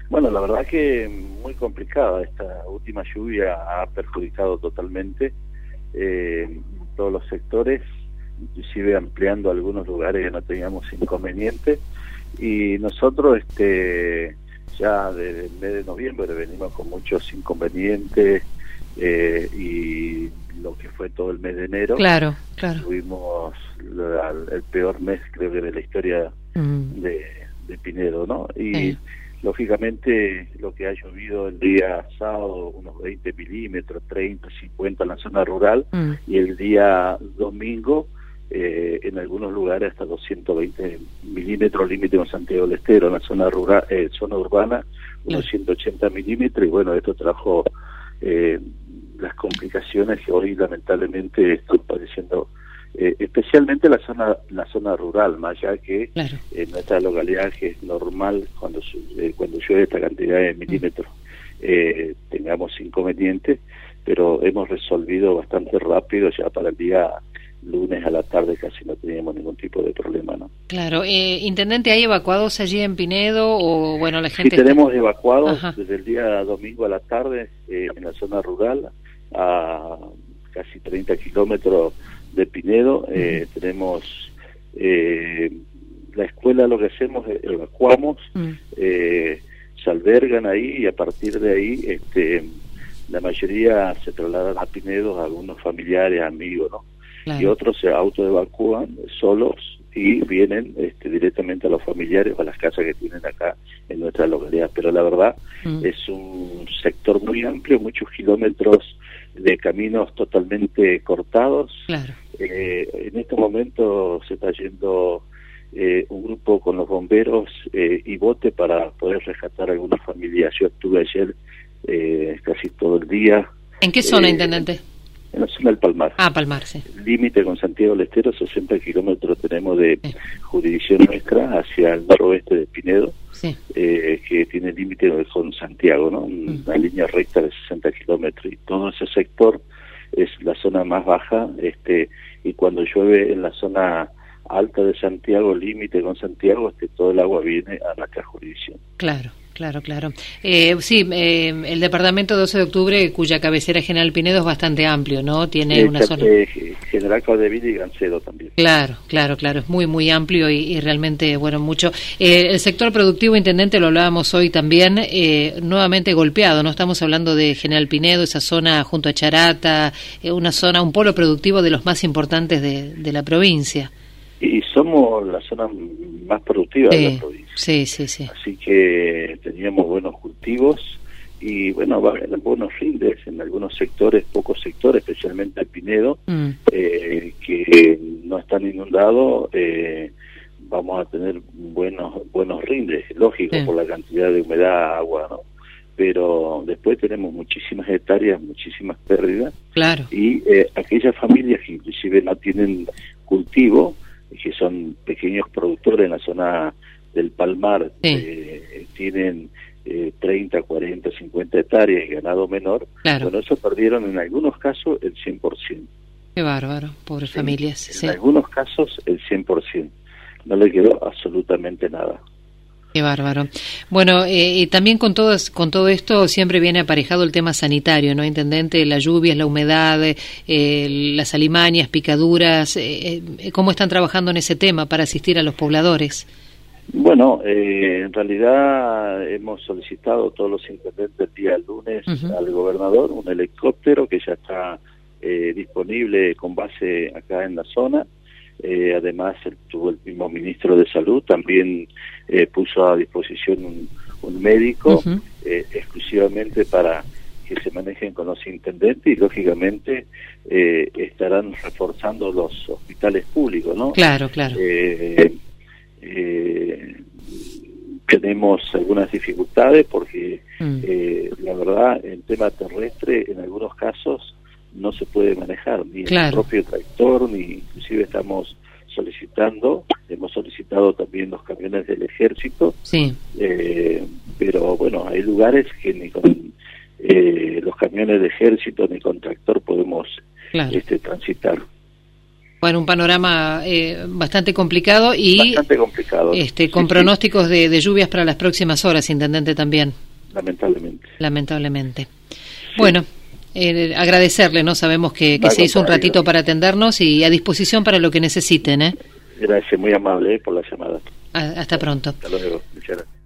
Bueno, la verdad que muy complicada. Esta última lluvia ha perjudicado totalmente todos los sectores, inclusive ampliando algunos lugares que no teníamos inconveniente. Y nosotros ya desde el mes de noviembre venimos con muchos inconvenientes y lo que fue todo el mes de enero. Claro. Tuvimos el peor mes, creo que de la historia de Pinedo, ¿no? Y lógicamente lo que ha llovido el día sábado, unos 20 milímetros, 30, 50 en la zona rural, y el día domingo en algunos lugares hasta 220 milímetros, límite con Santiago del Estero, en la zona rural, zona urbana, unos 180 milímetros, y bueno, esto trajo las complicaciones que hoy lamentablemente están padeciendo, especialmente la zona rural, más allá que en nuestra localidad, que es normal cuando llueve esta cantidad de milímetros tengamos inconvenientes, pero hemos resolvido bastante rápido. Ya para el día lunes a la tarde casi no teníamos ningún tipo de problema, ¿no? Claro. Intendente, ¿hay evacuados allí en Pinedo o bueno la gente? Sí, tenemos evacuados desde el día domingo a la tarde en la zona rural, a casi 30 kilómetros de Pinedo. Tenemos la escuela, lo que hacemos es evacuamos, se albergan ahí, y a partir de ahí la mayoría se trasladan a Pinedo, a algunos familiares, amigos, ¿no? Y otros se autoevacúan solos y vienen directamente a los familiares o a las casas que tienen acá en nuestra localidad. Pero la verdad es un sector muy amplio, muchos kilómetros de caminos totalmente cortados. En este momento se está yendo un grupo con los bomberos y bote para poder rescatar a algunas familias. Yo estuve ayer casi todo el día. ¿En qué zona, intendente? En la zona del Palmar. Palmar, sí. Límite con Santiago del Estero, 60 kilómetros tenemos de jurisdicción nuestra hacia el noroeste de Pinedo, que tiene límite con Santiago, ¿no? Una línea recta de 60 kilómetros, y todo ese sector es la zona más baja, y cuando llueve en la zona alta de Santiago, límite con Santiago, todo el agua viene a nuestra jurisdicción. Claro. El departamento 12 de octubre, cuya cabecera es General Pinedo, es bastante amplio, ¿no? Tiene una zona... General Caudeville y Gancedo también. Claro, es muy amplio y realmente, bueno, mucho. El sector productivo, intendente, lo hablábamos hoy también, nuevamente golpeado, ¿no? Estamos hablando de General Pinedo, esa zona junto a Charata, un polo productivo de los más importantes de la provincia. Y somos la zona más productiva de la provincia. Sí. Así que teníamos buenos cultivos y bueno, va a haber buenos rindes en algunos sectores, pocos sectores, especialmente el Pinedo, que no están inundados. Vamos a tener buenos rindes, lógico, por la cantidad de humedad, agua, ¿no? Pero después tenemos muchísimas hectáreas, muchísimas pérdidas. Y aquellas familias que inclusive no tienen cultivo, que son pequeños productores en la zona del Palmar, tienen 30, 40, 50 hectáreas y ganado menor, bueno, eso perdieron en algunos casos el 100%. Qué bárbaro, pobres familias. En algunos casos el 100%, no le quedó absolutamente nada. Qué bárbaro. Bueno, y también con todo esto siempre viene aparejado el tema sanitario, ¿no, intendente? Las lluvias, la humedad, las alimañas, picaduras. ¿Cómo están trabajando en ese tema para asistir a los pobladores? Bueno, en realidad hemos solicitado todos los intendentes el día lunes al gobernador un helicóptero que ya está disponible con base acá en la zona. Además, tuvo el mismo ministro de Salud, también puso a disposición un médico exclusivamente para que se manejen con los intendentes, y lógicamente estarán reforzando los hospitales públicos, ¿no? Claro. Tenemos algunas dificultades porque la verdad el tema terrestre en algunos casos no se puede manejar, ni el propio tractor, ni inclusive hemos solicitado también los camiones del ejército, pero bueno, hay lugares que ni con los camiones de ejército ni con tractor podemos transitar. Bueno, un panorama bastante complicado y bastante complicado. Con pronósticos de lluvias para las próximas horas, intendente, también. Lamentablemente. Sí. Bueno, agradecerle, ¿no? Sabemos que se hizo un ratito para atendernos y a disposición para lo que necesiten, ¿eh? Gracias, muy amable por la llamada. Hasta pronto. Hasta luego, muchas gracias.